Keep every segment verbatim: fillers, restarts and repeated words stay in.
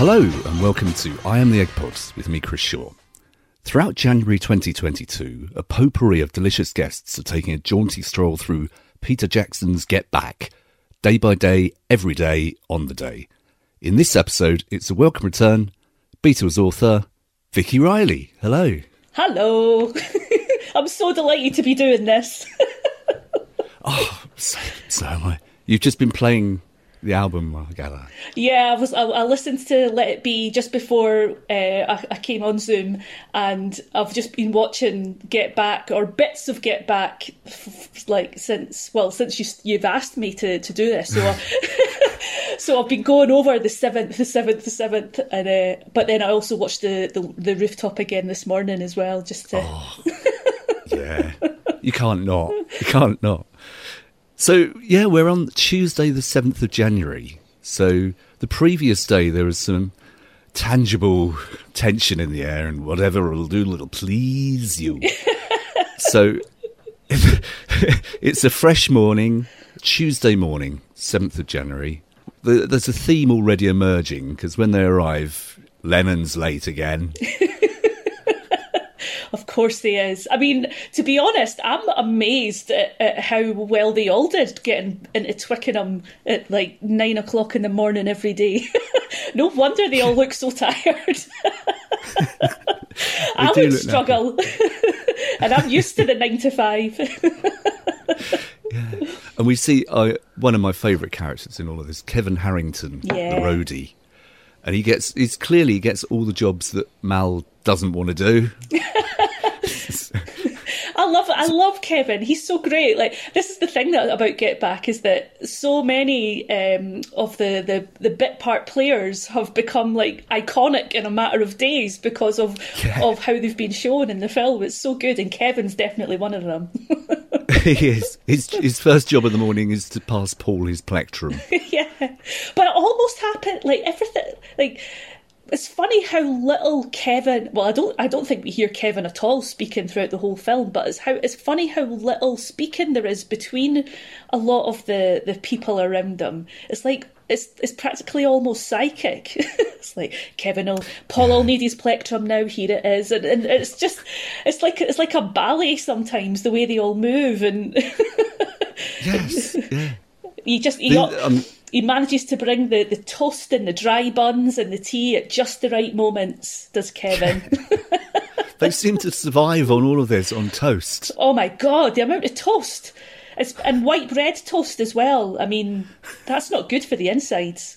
Hello and welcome to I Am the Egg Pod with me, Chris Shaw. Throughout January twenty twenty-two, a potpourri of delicious guests are taking a jaunty stroll through Peter Jackson's Get Back, day by day, every day, on the day. In this episode, it's a welcome return, Beatles author, Vicky Riley. Hello. Hello. I'm so delighted to be doing this. Oh, so, so am I. You've just been playing the album, I gather. Yeah, I was. I, I listened to Let It Be just before uh, I, I came on Zoom, and I've just been watching Get Back, or bits of Get Back, f- like since well, since you, you've asked me to, to do this. So, I, so I've been going over the seventh, the seventh, the seventh, and uh, but then I also watched the, the the Rooftop again this morning as well, just to. Oh, yeah, you can't not. You can't not. So, yeah, we're on Tuesday the seventh of January. So the previous day there was some tangible tension in the air and whatever will do will please you. So it's a fresh morning, Tuesday morning, seventh of January. There's a theme already emerging because when they arrive, Lennon's late again. Of course he is. I mean, to be honest, I'm amazed at, at how well they all did getting into Twickenham at like nine o'clock in the morning every day. No wonder they all look so tired. I would struggle. And I'm used to the nine to five. Yeah. And we see uh, one of my favourite characters in all of this, Kevin Harrington, yeah. the roadie. And he gets, he's clearly gets all the jobs that Mal doesn't want to do. I love I love Kevin. He's so great. Like, this is the thing that, about Get Back, is that so many um, of the, the, the bit part players have become like iconic in a matter of days because of yeah. of how they've been shown in the film. It's so good, and Kevin's definitely one of them. He is. His his first job in the morning is to pass Paul his plectrum. Yeah, but it almost happened like everything. Like, it's funny how little Kevin. Well, I don't. I don't think we hear Kevin at all speaking throughout the whole film. But it's how it's funny how little speaking there is between a lot of the, the people around him. It's like it's it's practically almost psychic. It's like Kevin will Paul will need his plectrum now. Here it is, and, and it's just it's like it's like a ballet sometimes the way they all move and. Yes. Yeah. You just. You the, um, He manages to bring the, the toast and the dry buns and the tea at just the right moments, does Kevin. They seem to survive on all of this on toast. Oh my God, the amount of toast. It's, and white bread toast as well. I mean, that's not good for the insides.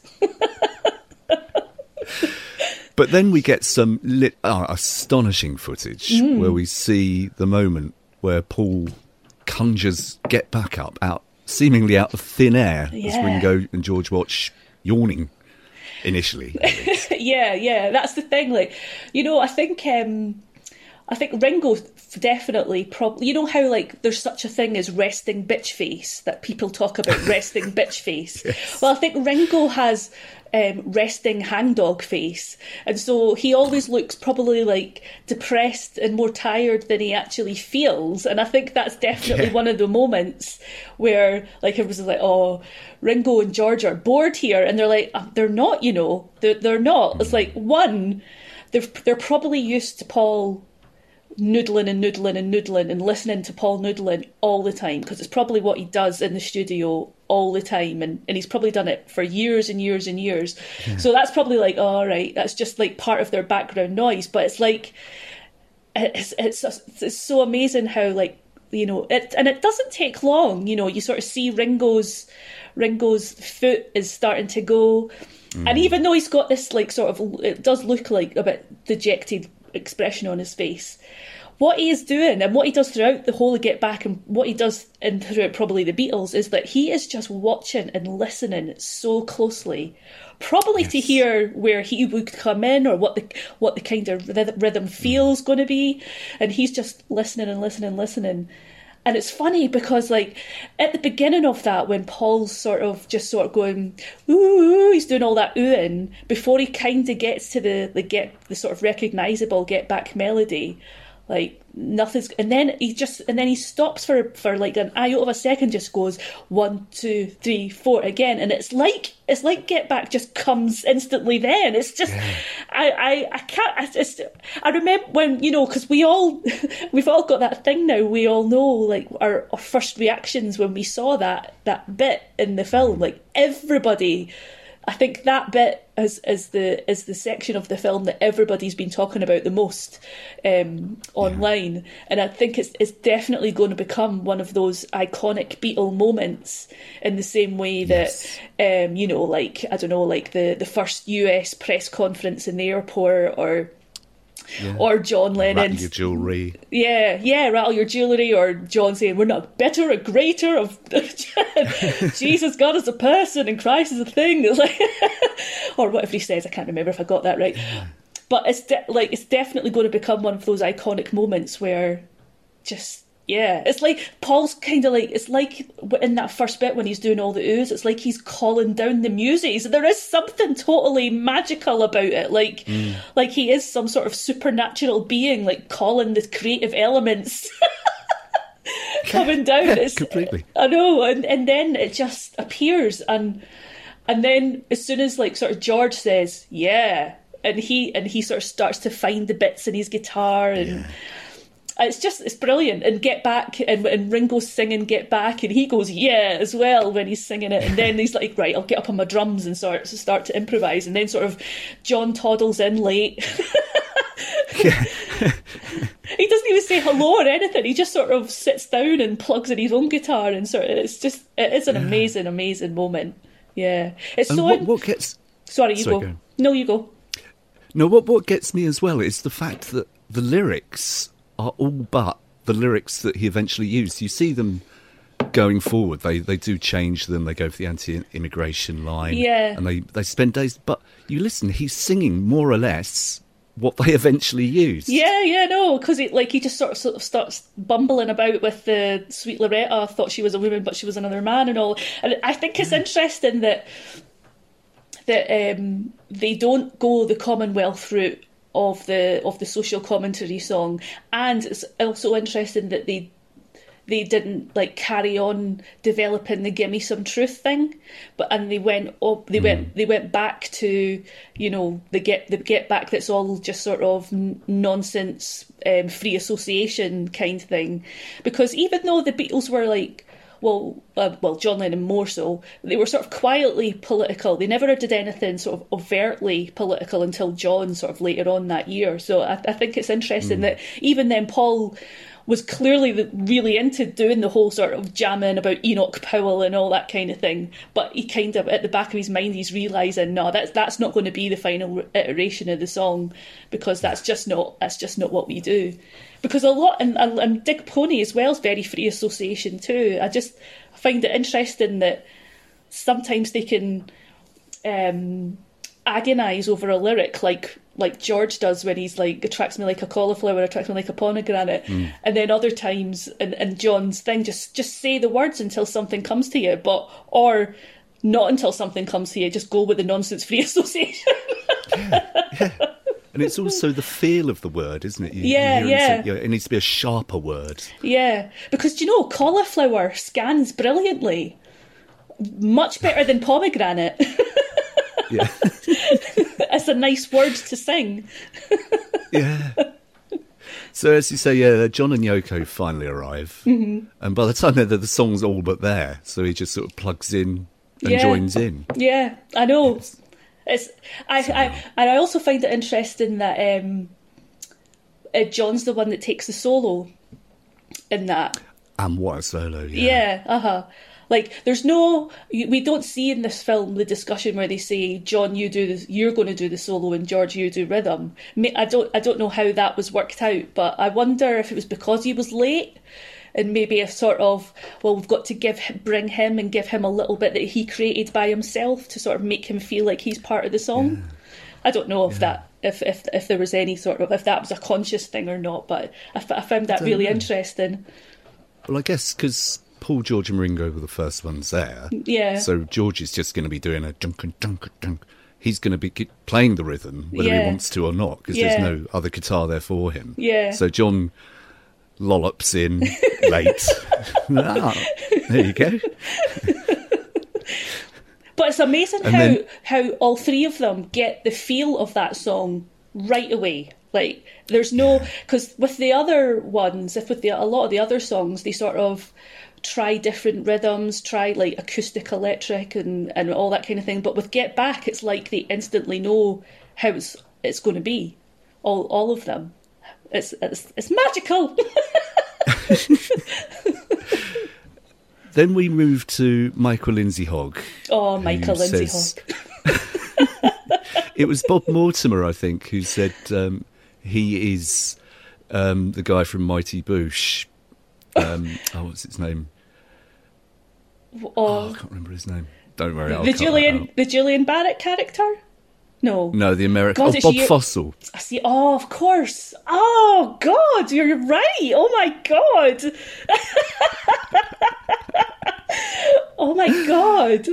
But then we get some lit, uh, astonishing footage mm. where we see the moment where Paul conjures Get Back up out seemingly out of thin air, yeah. as Ringo and George watch yawning initially. yeah, yeah, that's the thing. Like, you know, I think, um, I think Ringo definitely probably. You know how like there's such a thing as resting bitch face that people talk about resting bitch face. Yes. Well, I think Ringo has um, resting hangdog face, and so he always looks probably like depressed and more tired than he actually feels. And I think that's definitely yeah. one of the moments where like it was like, oh, Ringo and George are bored here, and they're like, oh, they're not. You know, they're they're not. It's like one, they're they're probably used to Paul noodling and noodling and noodling and listening to Paul noodling all the time, because it's probably what he does in the studio all the time, and, and he's probably done it for years and years and years. Yeah. So that's probably like, oh, all right, that's just like part of their background noise. But it's like it's it's it's so amazing how, like, you know, it and it doesn't take long. You know, you sort of see Ringo's Ringo's foot is starting to go, mm. and even though he's got this like sort of, it does look like a bit dejected expression on his face, what he is doing and what he does throughout the whole of Get Back and what he does in throughout probably the Beatles is that he is just watching and listening so closely, probably yes. to hear where he would come in or what the what the kind of rhythm feels mm. going to be, and he's just listening and listening and listening. And it's funny because, like, at the beginning of that, when Paul's sort of just sort of going, ooh, he's doing all that oohing, before he kind of gets to the, the get the sort of recognisable Get Back melody, Like nothing's, and then he just, and then he stops for for like an iota of a second, just goes one, two, three, four again, and it's like it's like Get Back just comes instantly. Then it's just, yeah. I, I, I can't. I just, I remember when you know, because we all, we've all got that thing now. We all know like our, our first reactions when we saw that that bit in the film. Like everybody. I think that bit is, is the is the section of the film that everybody's been talking about the most um, online, yeah. and I think it's it's definitely going to become one of those iconic Beatle moments in the same way that yes. um, you know, like I don't know, like the, the first U S press conference in the airport, or. Yeah. Or John Lennon. Rattle your jewellery. Yeah, yeah, rattle your jewellery. Or John saying, we're not better or greater of Jesus, God is a person and Christ is a thing. It's like, or whatever he says. I can't remember if I got that right. Yeah. But it's de- like it's definitely going to become one of those iconic moments where just, yeah. It's like Paul's kind of like, it's like in that first bit when he's doing all the oohs, it's like he's calling down the muses. There is something totally magical about it. Like, mm. like he is some sort of supernatural being, like calling the creative elements coming down. It's, completely. I know. And, and then it just appears. And, and then as soon as like sort of George says, yeah, and he, and he sort of starts to find the bits in his guitar and, yeah. It's just, it's brilliant. And Get Back, and, and Ringo's singing Get Back, and he goes, yeah, as well, when he's singing it. And then he's like, right, I'll get up on my drums and start, start to improvise. And then sort of John toddles in late. He doesn't even say hello or anything. He just sort of sits down and plugs in his own guitar. And sort of, it's just, it is an yeah. amazing, amazing moment. Yeah. It's and so. What, what gets. Sorry, you Sorry, go. go. No, you go. No, what, what gets me as well is the fact that the lyrics are all but the lyrics that he eventually used. You see them going forward. They they do change them. They go for the anti-immigration line. Yeah. And they, they spend days. But you listen, he's singing more or less what they eventually used. Yeah, yeah, no, because like he just sort of, sort of starts bumbling about with the Sweet Loretta, thought she was a woman but she was another man and all. And I think it's yeah. interesting that that um, they don't go the Commonwealth route of the of the social commentary song, and it's also interesting that they they didn't like carry on developing the "Gimme Some Truth" thing, but and they went up, they mm. went they went back to you know the get the get back that's all just sort of n- nonsense, um, free association kind of thing, because even though the Beatles were like. Well, uh, well, John Lennon more so. They were sort of quietly political. They never did anything sort of overtly political until John sort of later on that year. So I, I think it's interesting mm. that even then Paul was clearly the, really into doing the whole sort of jamming about Enoch Powell and all that kind of thing. But he kind of, at the back of his mind, he's realising, no, that's that's not going to be the final iteration of the song, because that's just not that's just not what we do. Because a lot, and, and Dig Pony as well is very free association too. I just find it interesting that sometimes they can um, agonise over a lyric like like George does when he's like, attracts me like a cauliflower, attracts me like a pomegranate. Mm. And then other times, and, and John's thing, just, just say the words until something comes to you, but or not until something comes to you, just go with the nonsense free association. yeah, yeah. And it's also the feel of the word, isn't it? You, yeah, you yeah. Say, you know, it needs to be a sharper word. Yeah, because do you know, cauliflower scans brilliantly. Much better than pomegranate. Yeah. It's a nice word to sing. Yeah. So as you say, yeah, John and Yoko finally arrive. Mm-hmm. And by the time they're there, the song's all but there. So he just sort of plugs in and yeah. joins in. Yeah, I know. It's, It's I, I and I also find it interesting that um, uh, John's the one that takes the solo in that. And what a solo! Yeah, yeah uh huh. Like, there's no, we don't see in this film the discussion where they say, John, you do this, you're going to do the solo, and George, you do rhythm. I don't, I don't know how that was worked out, but I wonder if it was because he was late. And maybe a sort of, well, we've got to give bring him and give him a little bit that he created by himself to sort of make him feel like he's part of the song. Yeah. I don't know if yeah. that if, if if there was any sort of if that was a conscious thing or not, but I, I found that really know. interesting. Well, I guess because Paul, George, and Ringo were the first ones there. Yeah. So George is just going to be doing a dunk and dunk and dunk. he's going to be ki- playing the rhythm whether Yeah. he wants to or not, because Yeah. there's no other guitar there for him. Yeah. So John lollops in late. Ah, there you go. But it's amazing And how then- how all three of them get the feel of that song right away. Like there's no, because with the other ones, if with the a lot of the other songs, they sort of try different rhythms, try like acoustic, electric, and and all that kind of thing. But with Get Back, it's like they instantly know how it's it's going to be. All all of them. It's it's it's magical. Then we move to Michael Lindsay Hogg. Oh, Michael who Lindsay says- Hogg. It was Bob Mortimer, I think, who said um, he is um, the guy from Mighty Boosh. Um, oh, what's his name? Oh, Oh, I can't remember his name. Don't worry, I'll the cut that Julian out. the Julian Barrett character. No. No, the American. God, Oh, it's Bob you- Fossil. I see. Oh, of course. Oh, God, you're right. Oh, my God. Oh, my God.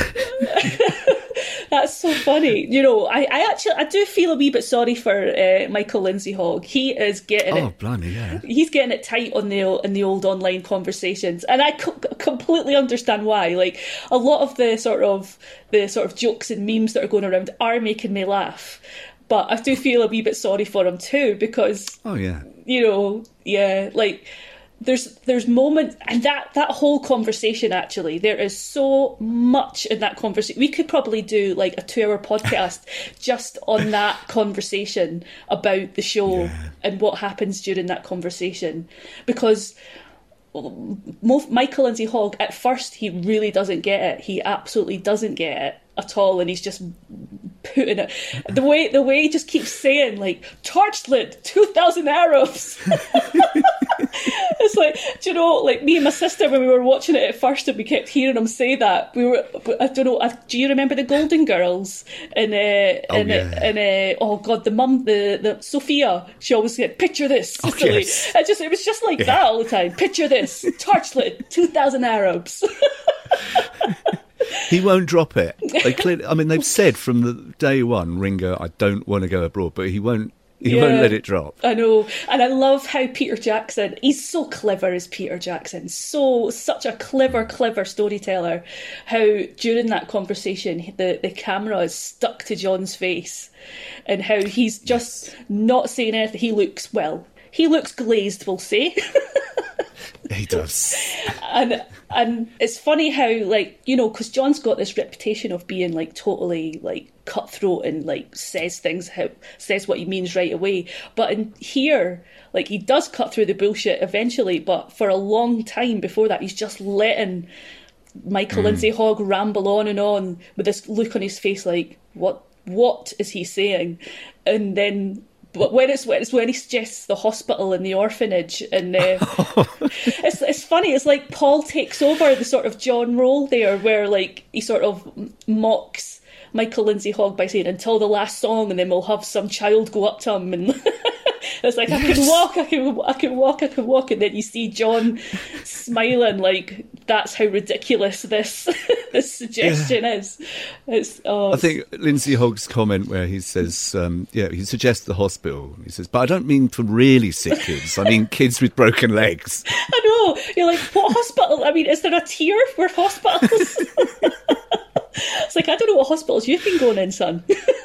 That's so funny. You know, I, I actually, I do feel a wee bit sorry for uh, Michael Lindsay Hogg. He is getting Oh, it. blimey, yeah. He's getting it tight on the in the old online conversations, and I co- completely understand why. Like a lot of the sort of the sort of jokes and memes that are going around are making me laugh, but I do feel a wee bit sorry for him too, because Oh, yeah. you know, yeah, like there's there's moments, and that that whole conversation, actually, there is so much in that conversation. We could probably do like a two-hour podcast just on that conversation about the show Yeah. and what happens during that conversation, because Mo- Michael Lindsay Hogg, at first, he really doesn't get it. He absolutely doesn't get it at all, and he's just putting it the way the way he just keeps saying like torchlit two thousand Arabs. It's like, do you know, like me and my sister, when we were watching it at first and we kept hearing him say that, we were, I don't know, do you remember the Golden Girls? And uh, Oh, and, yeah. and uh, oh god, the mum, the, the Sophia, she always said, picture this, Oh, Sicily. yes. It just, it was just like that all the time. Picture this, torchlit, two thousand Arabs. He won't drop it. They clearly, I mean, they've said from the day one, Ringo, I don't want to go abroad, but he won't. He won't Yeah. let it drop. I know, and I love how Peter Jackson, he's so clever as Peter Jackson, so such a clever, clever storyteller. How during that conversation, the, the camera is stuck to John's face, and how he's just Yes. not saying anything. He looks, well, he looks glazed, we'll say. He does. and and it's funny how, like, you know, because John's got this reputation of being like totally like cutthroat and like says things how says what he means right away, but in here, like, he does cut through the bullshit eventually, but for a long time before that, he's just letting Michael Lindsay Hogg ramble on and on with this look on his face like, what what is he saying? And then but when it's when it's when he suggests the hospital and the orphanage, and uh, it's it's funny. It's like Paul takes over the sort of John role there, where like he sort of mocks Michael Lindsay Hogg by saying until the last song, and then we'll have some child go up to him and it's like, I can Yes. walk, I can I can walk, I can walk, and then you see John smiling like that's how ridiculous this this suggestion is. It's oh, I think Lindsay Hogg's comment where he says, um, yeah, he suggests the hospital. He says, but I don't mean for really sick kids. I mean kids with broken legs. I know. You're like, what hospital? I mean, is there a tier for hospitals? It's like, I don't know what hospitals you've been going in, son.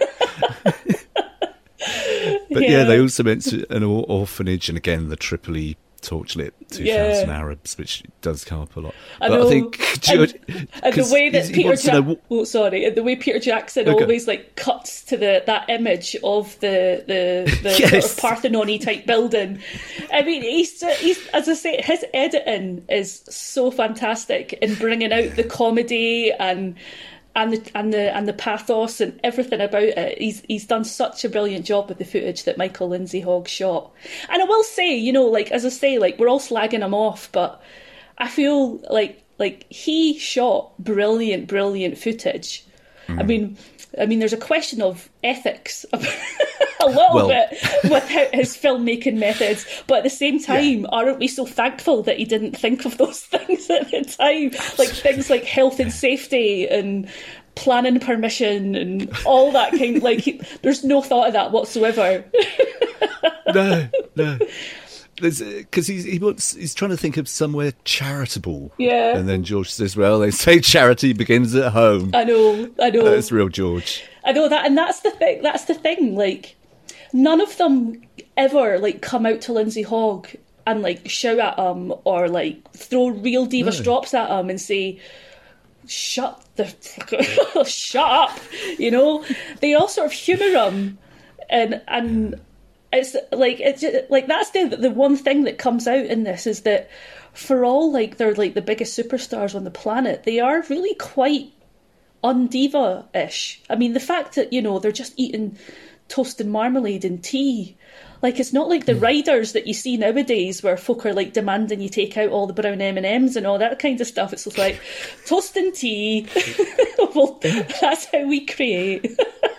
But yeah, they also mention an or- orphanage, and again the Tripoli torchlit two thousand Yeah. Arabs, which does come up a lot. I but know. I think and, and the 'cause way that he Peter wants to know Jackson, what- oh sorry, and the way Peter Jackson Okay. always like cuts to the that image of the the, the Yes. sort of Parthenon-y type building. I mean, he's he's as I say, his editing is so fantastic in bringing out the comedy and. And the and the and the pathos and everything about it. He's he's done such a brilliant job with the footage that Michael Lindsay Hogg shot. And I will say, you know, like as I say, like we're all slagging him off, but I feel like like he shot brilliant, brilliant footage. I mean, I mean, there's a question of ethics a little Well- bit with how, his filmmaking methods, but at the same time, aren't we so thankful that he didn't think of those things at the time, like things like health and safety and planning permission and all that kind. Like, he, there's no thought of that whatsoever. No, no. Because he's he wants he's trying to think of somewhere charitable. Yeah. And then George says, "Well, they say charity begins at home." I know, I know. That's real George. I know that, and that's the thing. That's the thing. Like, none of them ever like come out to Lindsay Hogg and like shout at him or like throw real diva No. drops at him and say, "Shut the fuck up, shut up." You know, they all sort of humour him, and and. It's like it's just, like that's the the one thing that comes out in this is that for all like they're like the biggest superstars on the planet, they are really quite undiva-ish. I mean, the fact that, you know, they're just eating toast and marmalade and tea, like it's not like the riders that you see nowadays where folk are like demanding you take out all the brown M and M's and all that kind of stuff. It's just like toast and tea. Well, that's how we create.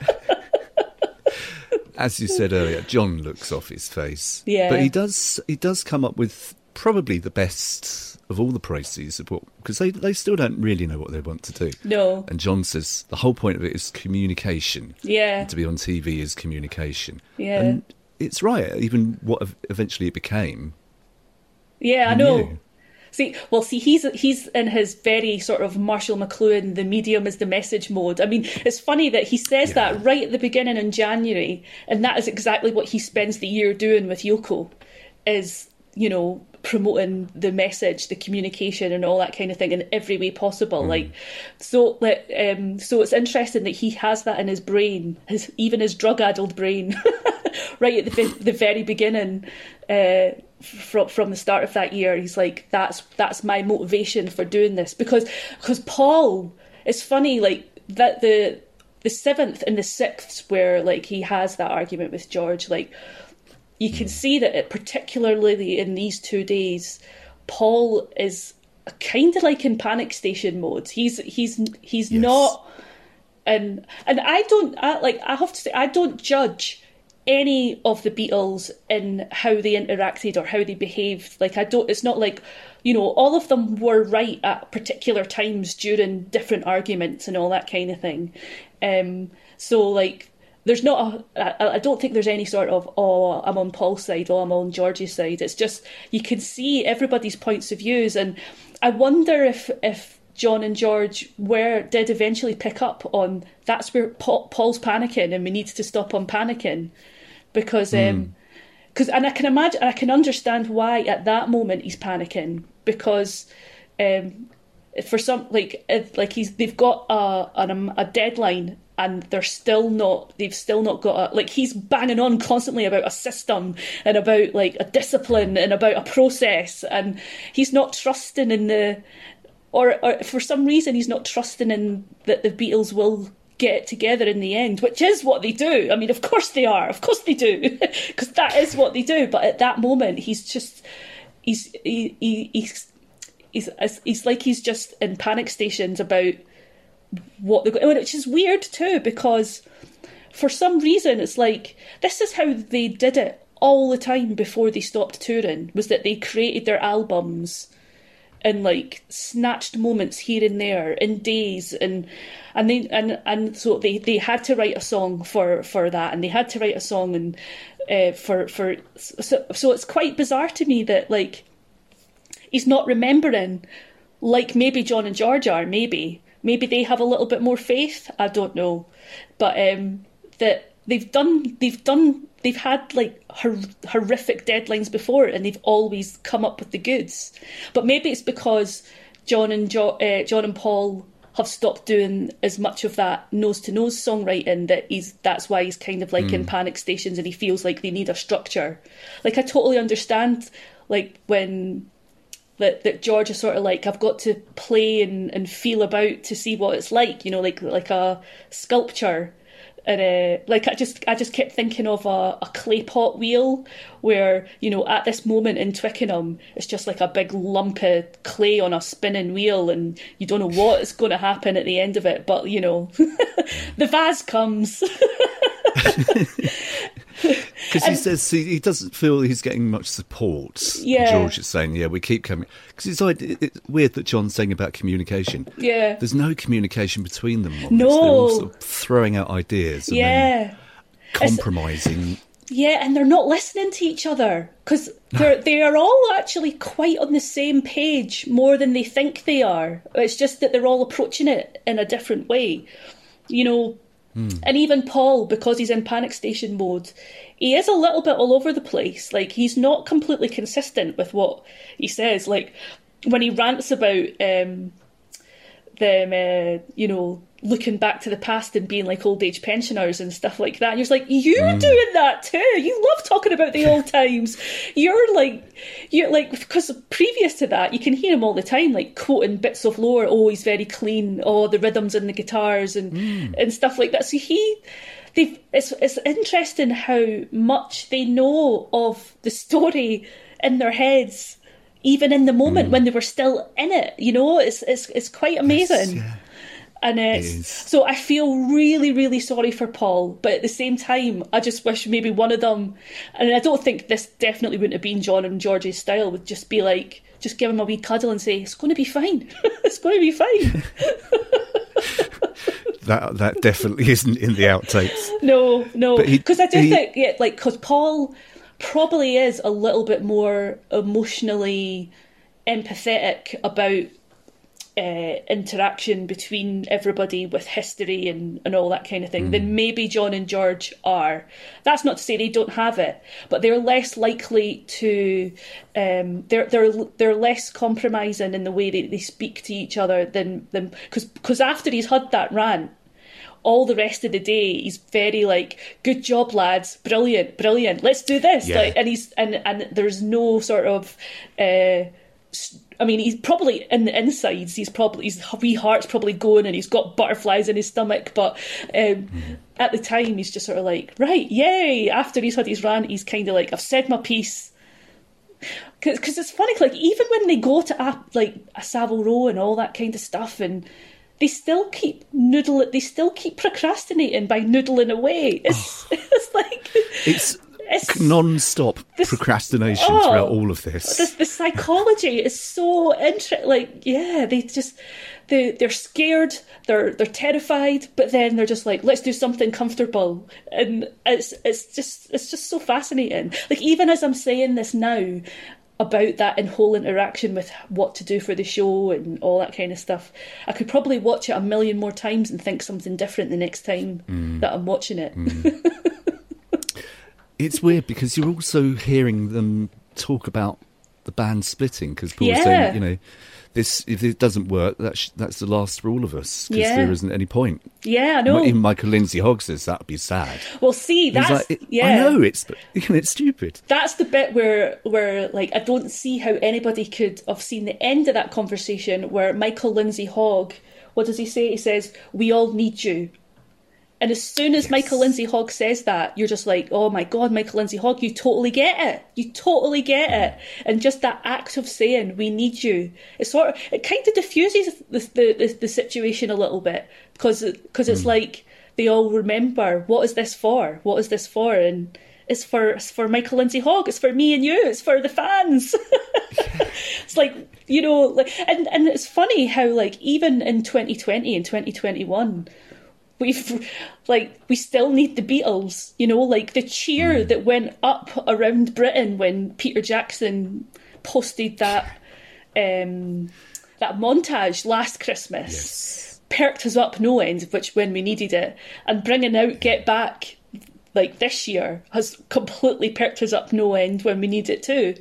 As you said earlier, John looks off his face. Yeah. But he does he does come up with probably the best of all the proceeds of what, because they, they still don't really know what they want to do. No. And John says the whole point of it is communication. Yeah. And to be on T V is communication. Yeah. And it's right, even what eventually it became. Yeah, I he know. knew. See, well, see, he's he's in his very sort of Marshall McLuhan, the medium is the message mode. I mean, it's funny that he says Yeah. that right at the beginning in January, and that is exactly what he spends the year doing with Yoko, is, you know, promoting the message, the communication, and all that kind of thing in every way possible. Mm. Like, so, like, um, so it's interesting that he has that in his brain, his even his drug-addled brain, right at the the very beginning. Uh, from from the start of that year, he's like, that's that's my motivation for doing this, because because Paul, it's funny, like that the the seventh and the sixth where like he has that argument with George, like you can see that it, particularly in these two days, Paul is kind of like in panic station mode. He's he's he's Yes. not, and and I don't I, like I have to say I don't judge any of the Beatles in how they interacted or how they behaved. Like I don't, it's not like, you know, all of them were right at particular times during different arguments and all that kind of thing. Um, so like, there's not a, I, I don't think there's any sort of, oh, I'm on Paul's side, oh, I'm on George's side. It's just, you can see everybody's points of views. And I wonder if, if John and George were, did eventually pick up on, that's where Paul, Paul's panicking and we need to stop him panicking. Because, um, because, and I can imagine, I can understand why at that moment he's panicking, because, um, for some, like, like he's, they've got a, a a deadline and they're still not, they've still not got a, like he's banging on constantly about a system and about like a discipline and about a process, and he's not trusting in the, or, or for some reason he's not trusting in that the Beatles will get together in the end, which is what they do. I mean, of course they are. Of course they do, because that is what they do. But at that moment, he's just, he's he, he, he's he's he's like he's just in panic stations about what they're going. Which is weird too, because for some reason it's like this is how they did it all the time before they stopped touring. Was that they created their albums in like snatched moments here and there in days, and and they and and so they they had to write a song for for that, and they had to write a song and uh, for for so, so it's quite bizarre to me that like he's not remembering, like maybe John and George are, maybe maybe they have a little bit more faith, I don't know, but um that they've done they've done they've had like hor- horrific deadlines before, and they've always come up with the goods. But maybe it's because John and jo- uh, John and Paul have stopped doing as much of that nose to nose songwriting, that he's that's why he's kind of like mm. in panic stations, and he feels like they need a structure. Like I totally understand, like when that that George is sort of like, I've got to play and, and feel about to see what it's like, you know, like like a sculpture. And uh, like I just, I just kept thinking of a, a clay pot wheel, where you know at this moment in Twickenham, it's just like a big lump of clay on a spinning wheel, and you don't know what is going to happen at the end of it. But you know, the vase comes. Because he says he, he doesn't feel he's getting much support. Yeah. George is saying, yeah, we keep coming. Because it's, like, it, it's weird that John's saying about communication. Yeah. There's no communication between them. On No. this. They're all sort of throwing out ideas and Yeah. then compromising. It's, yeah, and they're not listening to each other because they're they are all actually quite on the same page more than they think they are. It's just that they're all approaching it in a different way, you know. Mm. And even Paul, because he's in panic station mode, he is a little bit all over the place. Like, he's not completely consistent with what he says. Like, when he rants about um, them, uh, you know, looking back to the past and being like old age pensioners and stuff like that. And you're just like, you're mm. doing that too. You love talking about the old times. You're like, you're like, because previous to that, you can hear him all the time, like quoting bits of lore. Oh, he's very clean. Oh, the rhythms and the guitars and mm. and stuff like that. So he, they've. It's it's interesting how much they know of the story in their heads, even in the moment mm. when they were still in it. You know, it's it's it's quite amazing. Yes, yeah. And it's, so I feel really, really sorry for Paul, but at the same time, I just wish maybe one of them, and I don't think this definitely wouldn't have been John and George's style, would just be like, just give him a wee cuddle and say, it's going to be fine. It's going to be fine. that that definitely isn't in the outtakes. No, no. Because I do he, think, yeah, like, because Paul probably is a little bit more emotionally empathetic about Uh, interaction between everybody with history and, and all that kind of thing, mm. then maybe John and George are. That's not to say they don't have it, but they're less likely to. Um, they're they're they're less compromising in the way that they speak to each other than than because because after he's had that rant, all the rest of the day he's very like, good job lads, brilliant, brilliant, let's do this. Yeah. Like, and he's and and there's no sort of. Uh, I mean, he's probably in the insides. He's probably his wee heart's probably going, and he's got butterflies in his stomach. But um, mm. at the time, he's just sort of like, right, yay! After he's had his rant, he's kind of like, I've said my piece. Because it's funny, like even when they go to a, like a Savile Row and all that kind of stuff, and they still keep noodling, they still keep procrastinating by noodling away. It's oh. it's like it's. It's non-stop this, procrastination oh, throughout all of this. this. The psychology is so interesting. Like, yeah, they just they they're scared, they're they're terrified, but then they're just like, let's do something comfortable, and it's it's just it's just so fascinating. Like, even as I'm saying this now about that in whole interaction with what to do for the show and all that kind of stuff, I could probably watch it a million more times and think something different the next time mm. that I'm watching it. Mm. It's weird because you're also hearing them talk about the band splitting, because Paul's yeah. saying, you know, this if it doesn't work, that's that's the last for all of us, because yeah. there isn't any point. Yeah, I know. Even Michael Lindsay Hogg says that'd be sad. Well, see, that's like, it, yeah. I know it's it's stupid. That's the bit where where like I don't see how anybody could have seen the end of that conversation where Michael Lindsay Hogg, what does he say? He says, "We all need you." And as soon as yes. Michael Lindsay Hogg says that, you're just like, oh my God, Michael Lindsay Hogg, you totally get it. You totally get mm. it. And just that act of saying, we need you, it sort of, it kind of diffuses the the, the, the situation a little bit, because because it's mm. like they all remember, what is this for? What is this for? And it's for it's for Michael Lindsay Hogg. It's for me and you. It's for the fans. It's like, you know, like, and, and it's funny how, like, even in twenty twenty and twenty twenty-one, we've like we still need the Beatles, you know, like the cheer mm. that went up around Britain when Peter Jackson posted that um, that montage last Christmas, yes. perked us up no end, which when we needed it, and bringing out Get Back like this year has completely perked us up no end when we need it too.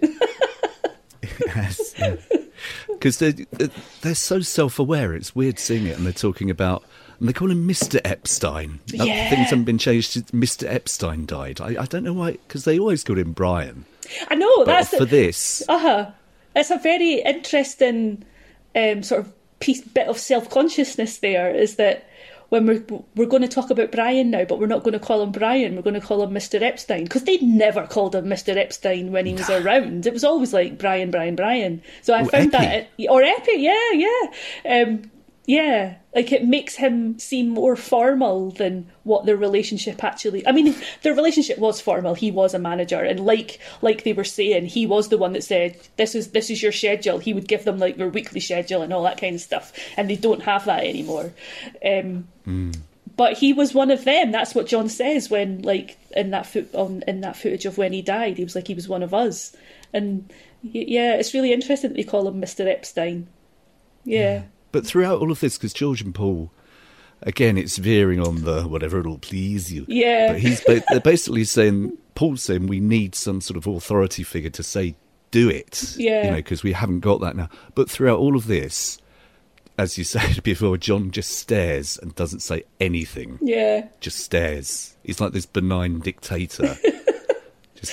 Yes, because they're they're so self-aware. It's weird seeing it, and they're talking about. And they call him Mister Epstein. Yeah. Things haven't been changed to Mister Epstein died. I, I don't know why, because they always called him Brian. I know, but that's... for the, this... Uh-huh. It's a very interesting um, sort of piece, bit of self-consciousness there, is that when we're, we're going to talk about Brian now, but we're not going to call him Brian, we're going to call him Mister Epstein, because they never called him Mister Epstein when he was around. It was always like Brian, Brian, Brian. So I oh, found Epi. that... Or Epi, yeah, yeah. Um, Yeah, like it makes him seem more formal than what their relationship actually. I mean, their relationship was formal. He was a manager, and like like they were saying, he was the one that said, "This is this is your schedule." He would give them like their weekly schedule and all that kind of stuff, and they don't have that anymore. Um, mm. But he was one of them. That's what John says when, like, in that foot on in that footage of when he died. He was like, he was one of us, and yeah, it's really interesting that they call him Mister Epstein. Yeah. yeah. But throughout all of this, because George and Paul, again, it's veering on the whatever it'll please you. Yeah. But he's ba- they're basically saying, Paul's saying, we need some sort of authority figure to say, do it. Yeah. You know, because we haven't got that now. But throughout all of this, as you said before, John just stares and doesn't say anything. Yeah. Just stares. He's like this benign dictator. just...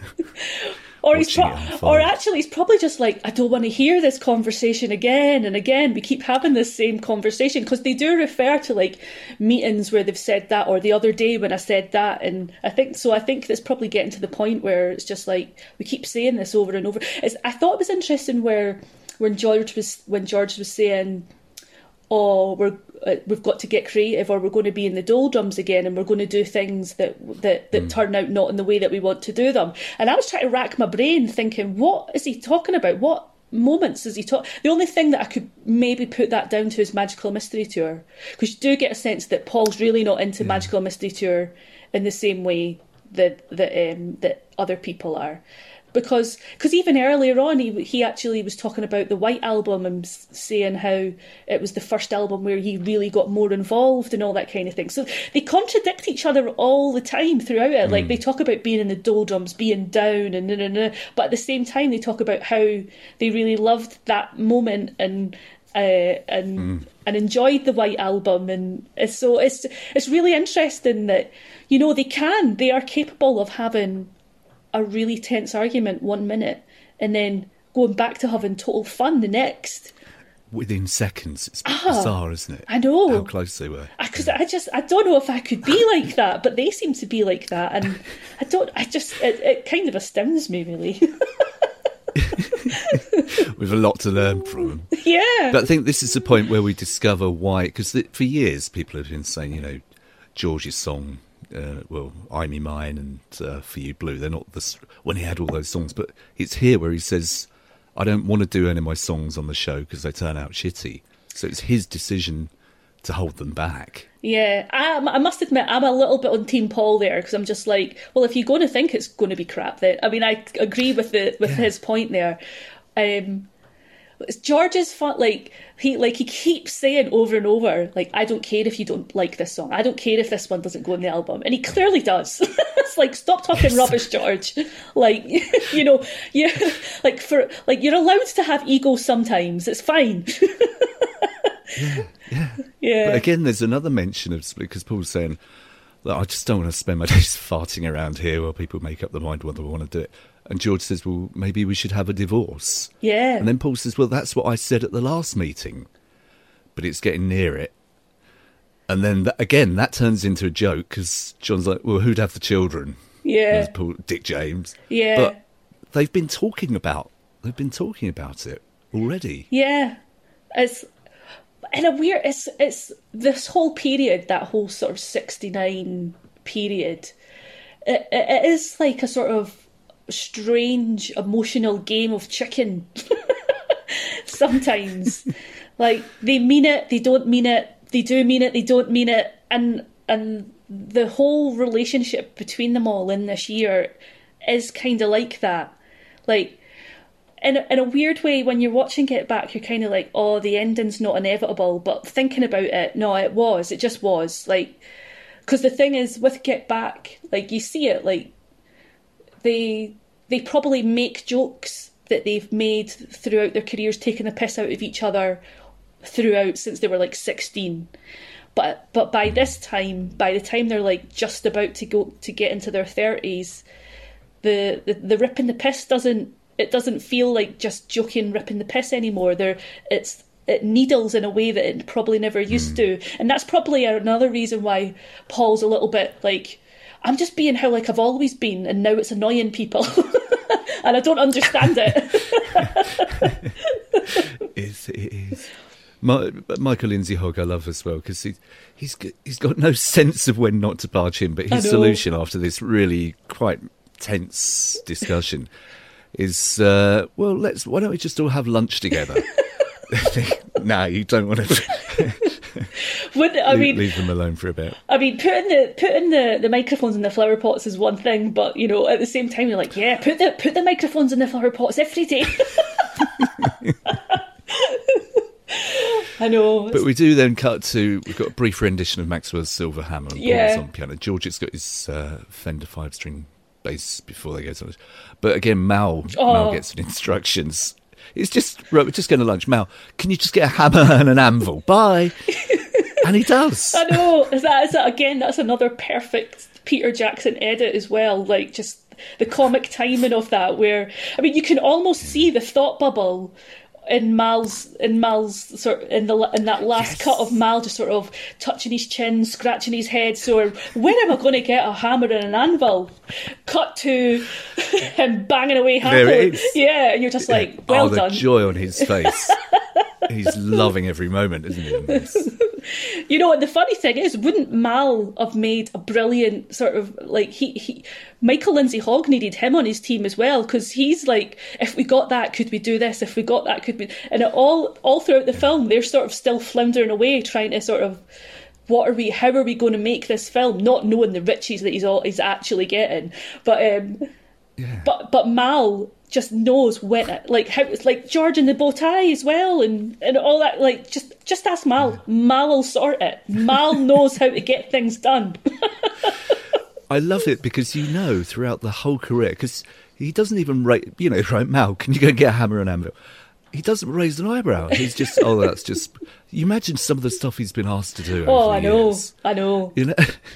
Or he's pro- or actually, he's probably just like, I don't want to hear this conversation again and again. We keep having this same conversation, because they do refer to like meetings where they've said that, or the other day when I said that, and I think so. I think it's probably getting to the point where it's just like we keep saying this over and over. It's, I thought it was interesting where when George was when George was saying, "Oh, we're uh, we've got to get creative, or we're going to be in the doldrums again, and we're going to do things that that that mm. turn out not in the way that we want to do them." And I was trying to rack my brain, thinking, what is he talking about? What moments is he talking? The only thing that I could maybe put that down to is Magical Mystery Tour, because you do get a sense that Paul's really not into yeah. Magical Mystery Tour in the same way that that um, that other people are. Because cause even earlier on, he he actually was talking about the White Album and saying how it was the first album where he really got more involved and all that kind of thing. So they contradict each other all the time throughout it. Mm. Like, they talk about being in the doldrums, being down, and, and, and, and but at the same time, they talk about how they really loved that moment and uh, and mm. and enjoyed the White Album. And so it's it's really interesting that, you know, they can, they are capable of having a really tense argument one minute and then going back to having total fun the next. Within seconds. It's ah, bizarre, isn't it? I know. How close they were. Because I, I just, I don't know if I could be like that, but they seem to be like that. And I don't, I just, it, it kind of astounds me, really. We've a lot to learn from them. Yeah. But I think this is the point where we discover why, because for years people have been saying, you know, George's song, Uh, well, I Me Mine and uh, For You Blue, they're not the, when he had all those songs, but it's here where he says, I don't want to do any of my songs on the show because they turn out shitty. So it's his decision to hold them back. Yeah, I, I must admit, I'm a little bit on Team Paul there, because I'm just like, well, if you're going to think it's going to be crap, then, I mean, I agree with the with yeah. his point there. Um, George's fun, like he like he keeps saying over and over, like, I don't care if you don't like this song, I don't care if this one doesn't go in the album, and he clearly does. It's like, stop talking yes. rubbish, George. Like, you know, you like for like you're allowed to have ego sometimes. It's fine. yeah, yeah, yeah. But again, there's another mention of, because Paul's saying, I just don't want to spend my days farting around here while people make up their mind whether they want to do it. And George says, well, maybe we should have a divorce. Yeah. And then Paul says, well, that's what I said at the last meeting. But it's getting near it. And then, that, again, that turns into a joke, because John's like, well, who'd have the children? Yeah. Paul, Dick James. Yeah. But they've been talking about, they've been talking about it already. Yeah. It's, in a weird, it's, it's this whole period, that whole sort of sixty-nine period, it, it is like a sort of strange emotional game of chicken. Sometimes, like, they mean it, they don't mean it, they do mean it, they don't mean it, and and the whole relationship between them all in this year is kind of like that. Like, in a, in a weird way, when you're watching it back, you're kind of like, oh, the ending's not inevitable, but thinking about it, no, it was, it just was. Like, because the thing is, with Get Back, like, you see it, like, They they probably make jokes that they've made throughout their careers, taking the piss out of each other throughout since they were like sixteen. But but by this time, by the time they're like just about to go to get into their thirties, the, the, the ripping the piss doesn't it doesn't feel like just joking ripping the piss anymore. They're it's it needles in a way that it probably never used mm. to. And that's probably another reason why Paul's a little bit like, I'm just being how like I've always been, and now it's annoying people. And I don't understand it. It's, it is. My, Michael Lindsay Hogg I love as well, because he, he's, g- he's got no sense of when not to barge in, but his solution after this really quite tense discussion is, uh, well, let's why don't we just all have lunch together? No, you don't want to. Would, I leave, mean, leave them alone for a bit. I mean, putting the putting the, the microphones in the flower pots is one thing, but you know, at the same time, you're like, yeah, put the put the microphones in the flower pots every day. I know. But we do then cut to, we've got a brief rendition of Maxwell's Silver Hammer and Yeah. Paul's on piano. George has got his uh, Fender five-string bass before they go to it. But again, Mal, Oh. Mal gets instructions. It's just, right, we're just going to lunch. Mal, can you just get a hammer and an anvil? Bye. And he does. I know. Is that, is that again? That's another perfect Peter Jackson edit as well. Like just the comic timing of that, where I mean, you can almost see the thought bubble in Mal's in Mal's sort in the in that last Yes. cut of Mal just sort of touching his chin, scratching his head. So when am I going to get a hammer and an anvil? Cut to him banging away There happily. it is. Yeah, and you're just like, well oh, the done. joy on his face. He's loving every moment, isn't he? in this? You know, and the funny thing is, wouldn't Mal have made a brilliant sort of like he, he Michael Lindsay Hogg needed him on his team as well, because he's like, if we got that, could we do this? If we got that, could we? And it all all throughout the film, they're sort of still floundering away, trying to sort of, what are we? How are we going to make this film? Not knowing the riches that he's all he's actually getting, but um, Yeah. but but Mal just knows when it, like how it's like George and the bow tie as well, and and all that. Like just just ask Mal. Mal will sort it. Mal knows how to get things done. I love it because you know throughout the whole career, because he doesn't even rate, you know, right, Mal, can you go get a hammer and anvil? He doesn't raise an eyebrow. He's just, oh, that's just, you imagine some of the stuff he's been asked to do over Oh, the I know, years. I know. You know?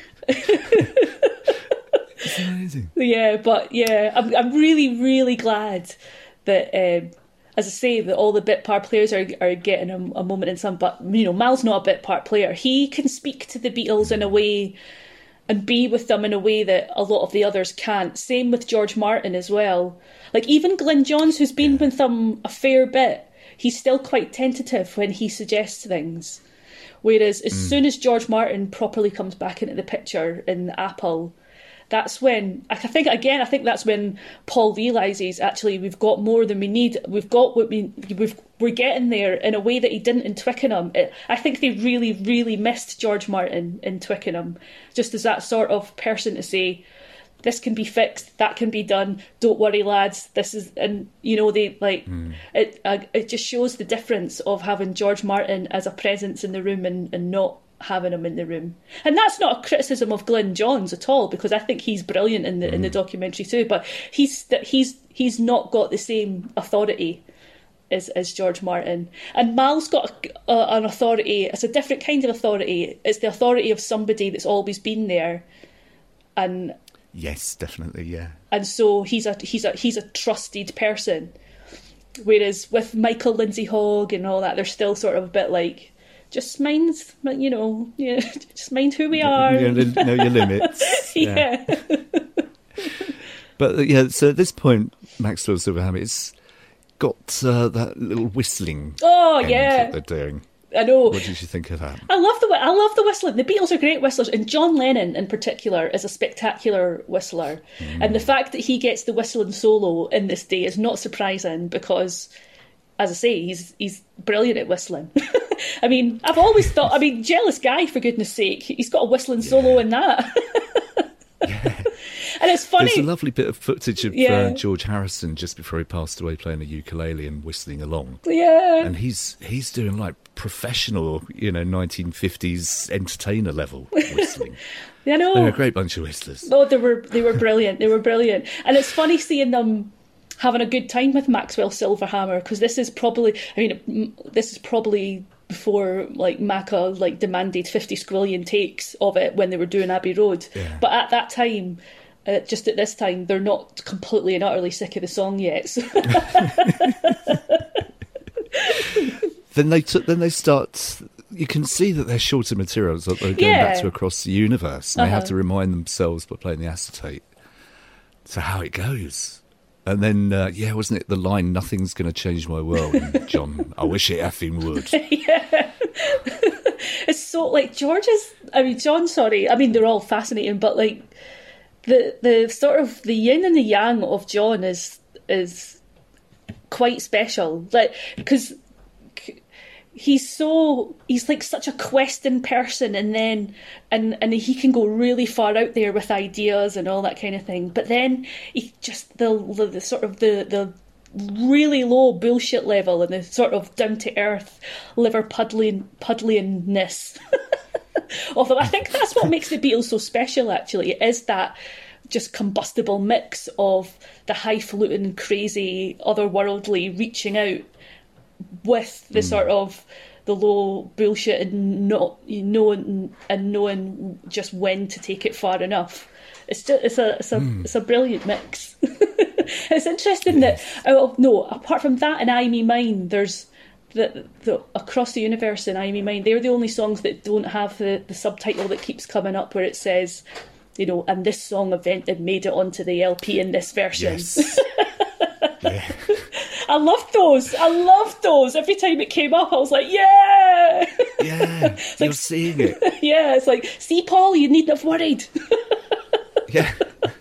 It's amazing. Yeah, but yeah, I'm I'm really really glad that, um, as I say, that all the bit part players are are getting a, a moment in some. But you know, Mal's not a bit part player. He can speak to the Beatles in a way and be with them in a way that a lot of the others can't. Same with George Martin as well. Like even Glyn Johns, who's been with them a fair bit, he's still quite tentative when he suggests things. Whereas as soon as George Martin properly comes back into the picture in Apple, that's when, I think, again, I think that's when Paul realises, actually, we've got more than we need. We've got what we, we've, we're getting there in a way that he didn't in Twickenham. It, I think they really, really missed George Martin in Twickenham, just as that sort of person to say, this can be fixed, that can be done, don't worry, lads, this is, and, you know, they, like, mm. it uh, it just shows the difference of having George Martin as a presence in the room and, and not having him in the room. And that's not a criticism of Glyn Johns at all, because I think he's brilliant in the mm. in the documentary too, but he's he's he's not got the same authority as as George Martin. And Mal's got a, a, an authority. It's a different kind of authority. It's the authority of somebody that's always been there, and yes, definitely, yeah. And so he's a he's a he's a trusted person. Whereas with Michael Lindsay Hogg and all that, they're still sort of a bit like, just mind, you know, yeah, just mind who we are. You know your limits. Yeah. yeah. But yeah, so at this point, Maxwell's Silver Hammer, it's got uh, that little whistling. Oh end yeah, that they're doing. I know. What did you think of that? I love the I love the whistling. The Beatles are great whistlers, and John Lennon in particular is a spectacular whistler. Mm. And the fact that he gets the whistling solo in this day is not surprising because, as I say, he's he's brilliant at whistling. I mean, I've always thought, I mean, Jealous Guy, for goodness sake, he's got a whistling yeah. solo in that. Yeah. And it's funny. There's a lovely bit of footage of yeah. uh, George Harrison just before he passed away playing a ukulele and whistling along. Yeah. And he's he's doing like professional, you know, nineteen fifties entertainer level whistling. I know. They're a great bunch of whistlers. Oh, they were they were brilliant. They were brilliant. And it's funny seeing them having a good time with Maxwell Silverhammer, because this is probably, I mean, this is probably before like Macca like demanded fifty squillion takes of it when they were doing Abbey Road. Yeah. But at that time, uh, just at this time, they're not completely and utterly sick of the song yet. So. Then they t- then they start. You can see that they're short of materials. That they're going yeah. back to Across the Universe, and uh-huh. they have to remind themselves by playing the acetate to how it goes. And then, uh, yeah, wasn't it the line, nothing's going to change my world, and John, I wish it effing would. Yeah. It's so, like, George's, I mean, John, sorry, I mean, they're all fascinating, but, like, the the sort of, the yin and the yang of John is is quite special. Like, because he's so, he's like such a questing person, and then, and, and he can go really far out there with ideas and all that kind of thing. But then he just, the, the, the sort of, the, the really low bullshit level and the sort of down to earth liver puddling, puddlingness of them. I think that's what makes the Beatles so special, actually, is that just combustible mix of the highfalutin, crazy, otherworldly reaching out with the mm. sort of the low bullshit and not knowing and knowing just when to take it far enough. It's just it's a it's a mm. it's a brilliant mix. It's interesting that oh no, apart from that and I Me Mine, there's the the Across the Universe and I Me Mine. They're the only songs that don't have the, the subtitle that keeps coming up where it says, you know, and this song event had made it onto the L P in this version. Yes. Yeah. I loved those. I loved those. Every time it came up, I was like, yeah. Yeah, you're like, seeing it. Yeah, it's like, see, Paul, you needn't have worried. Yeah.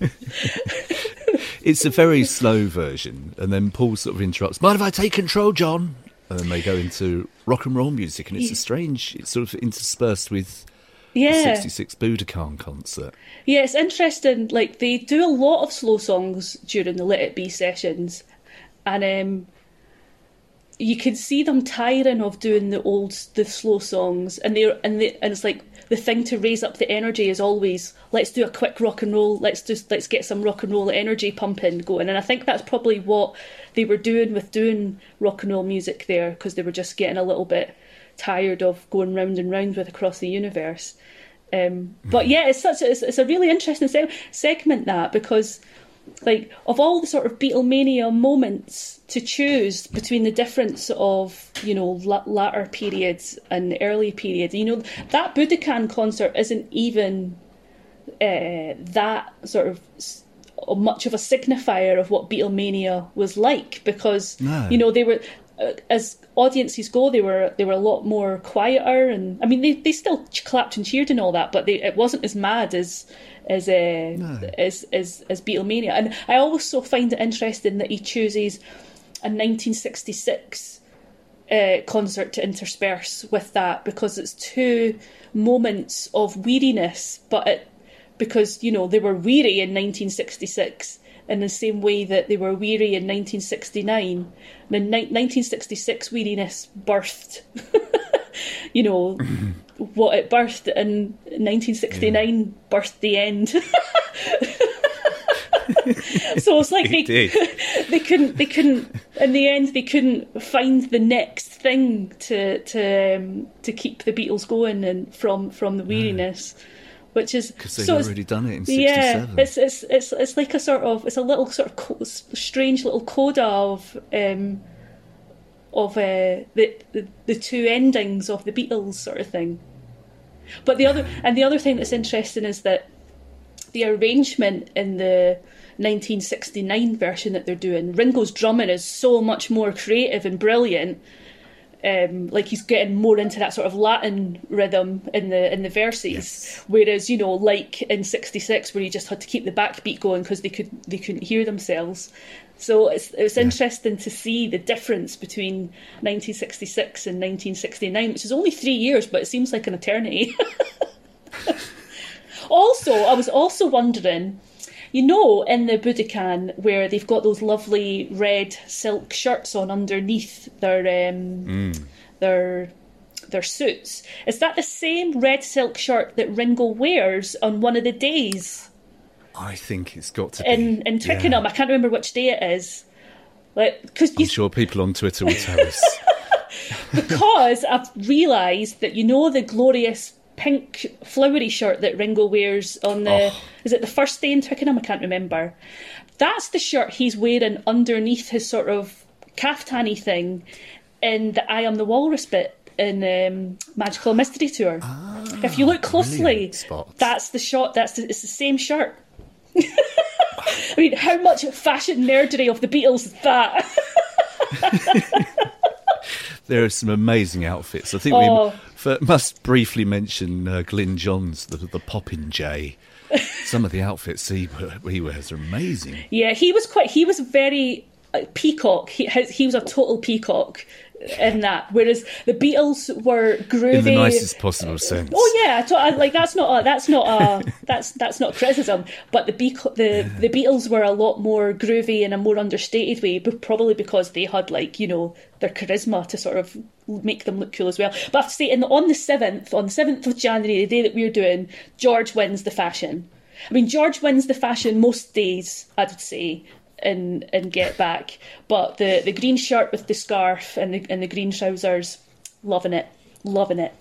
It's a very slow version, and then Paul sort of interrupts, mind if I take control, John? And then they go into rock and roll music, and it's a strange, it's sort of interspersed with yeah. the sixty-six Budokan concert. Yeah, it's interesting. Like, they do a lot of slow songs during the Let It Be sessions, and um, you can see them tiring of doing the old, the slow songs, and they and they and it's like the thing to raise up the energy is always, let's do a quick rock and roll, let's just let's get some rock and roll energy pumping going. And I think that's probably what they were doing with doing rock and roll music there, because they were just getting a little bit tired of going round and round with Across the Universe. Um, but yeah, it's such a, it's, it's a really interesting se- segment that, because like of all the sort of Beatlemania moments to choose between the difference of, you know, la- latter periods and early periods, you know, that Budokan concert isn't even uh, that sort of much of a signifier of what Beatlemania was like, because no. you know, they were, uh, as audiences go, they were they were a lot more quieter, and I mean they, they still clapped and cheered and all that, but they, it wasn't as mad as as uh, no. as, as as Beatlemania. And I also find it interesting that he chooses a nineteen sixty-six uh, concert to intersperse with that, because it's two moments of weariness, but it, because, you know, they were weary in nineteen sixty-six in the same way that they were weary in nineteen sixty-nine. And in ni- nineteen sixty-six weariness birthed, you know, what it birthed, and nineteen sixty-nine yeah. birthed the end. So it's like they they couldn't they couldn't in the end they couldn't find the next thing to to um, to keep the Beatles going and from from the weariness. Yeah. Which is because they've so already done it in sixty-seven. Yeah, it's it's it's it's like a sort of it's a little sort of co- strange little coda of um of uh, the, the the two endings of the Beatles sort of thing. But the other and the other thing that's interesting is that the arrangement in the nineteen sixty-nine version that they're doing, Ringo's drumming is so much more creative and brilliant. Um, like he's getting more into that sort of Latin rhythm in the in the verses, yes. Whereas, you know, like in sixty-six, where you just had to keep the backbeat going because they could they couldn't hear themselves. So it's it's yeah. interesting to see the difference between nineteen sixty-six and nineteen sixty-nine, which is only three years, but it seems like an eternity. Also, I was also wondering, you know, in the Budokan, where they've got those lovely red silk shirts on underneath their um, mm. their their suits, is that the same red silk shirt that Ringo wears on one of the days? I think it's got to in, be in Twickenham. Yeah. I can't remember which day it is. Like, cause I'm you... sure people on Twitter will tell us. Because I've realised that, you know, the glorious pink flowery shirt that Ringo wears on the oh. is it the first day in Twickenham? I can't remember. That's the shirt he's wearing underneath his sort of caftany thing in the I Am the Walrus bit in um, Magical Mystery Tour. Ah, if you look closely, that's the shot. That's the, it's the same shirt. I mean, how much fashion nerdery of the Beatles is that? There are some amazing outfits. I think Oh. we f- must briefly mention uh, Glyn Johns, the, the Popinjay. Some of the outfits he, he wears are amazing. Yeah, he was quite. He was very uh, peacock. He has, he was a total peacock in that. Whereas the Beatles were groovy In the nicest possible sense. Oh yeah, I to- I- like that's not a, that's not a that's that's not criticism. But the Be- the the Beatles were a lot more groovy in a more understated way, but probably because they had like you know their charisma to sort of make them look cool as well. But I have to say, in the, on the seventh, on the seventh of January, the day that we're doing, George wins the fashion. I mean, George wins the fashion most days, I would say. In, in Get Back, but the, the green shirt with the scarf and the and the green trousers, loving it, loving it.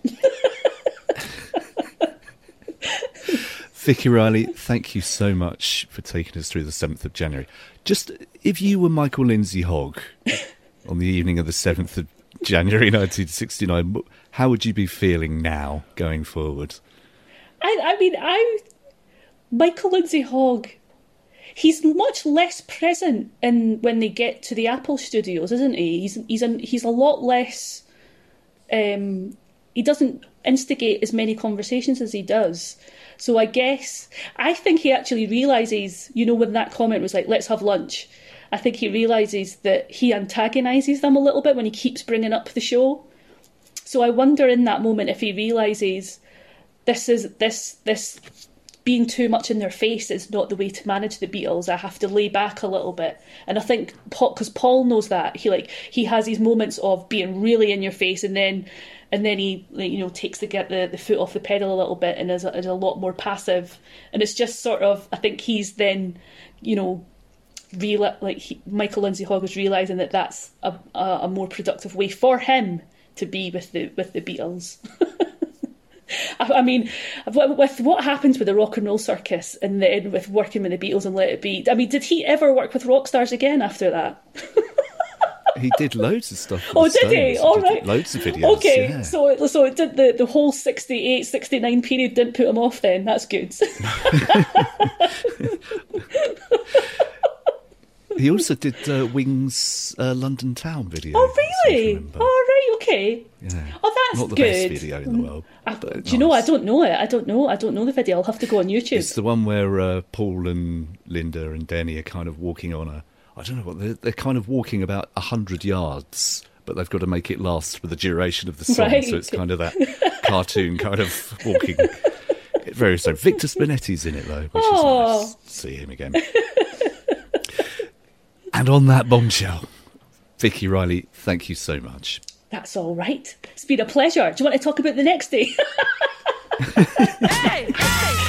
Vicky Riley, thank you so much for taking us through the seventh of January. Just, if you were Michael Lindsay Hogg on the evening of the seventh of January nineteen sixty-nine, how would you be feeling now going forward? I, I mean, I Michael Lindsay Hogg, he's much less present in when they get to the Apple Studios, isn't he? He's he's a, he's a lot less. Um, he doesn't instigate as many conversations as he does. So I guess I think he actually realizes, you know, when that comment was like, "Let's have lunch," I think he realizes that he antagonizes them a little bit when he keeps bringing up the show. So I wonder in that moment if he realizes this is this this. being too much in their face is not the way to manage the Beatles. I have to lay back a little bit. And I think because Paul knows that, he like he has these moments of being really in your face, and then and then he like, you know takes the get the, the foot off the pedal a little bit and is a, is a lot more passive. And it's just sort of I think he's then you know real like he, Michael Lindsay Hogg is realizing that that's a, a a more productive way for him to be with the with the Beatles. I mean, with what happens with the rock and roll circus and then with working with the Beatles and Let It Be, I mean, did he ever work with rock stars again after that? He did loads of stuff. Oh, did he? All right. Loads of videos. Okay, yeah. so so it did the, the whole sixty-eight, sixty-nine period didn't put him off then. That's good. He also did uh, Wings' uh, London Town video. Oh, really? So Oh, right, okay. yeah. Oh, that's Not the good. best video in the world. I, but do you know, I nice. don't know it. I don't know. I don't know the video. I'll have to go on YouTube. It's the one where uh, Paul and Linda and Denny are kind of walking on a... I don't know what... They're, they're kind of walking about one hundred yards, but they've got to make it last for the duration of the song. Right. So it's kind of that cartoon kind of walking... Very so. Victor Spinetti's in it, though, which Oh. is nice to see him again. And on that bombshell, Vicky Riley, thank you so much. That's all right. It's been a pleasure. Do you want to talk about the next day? Hey, hey.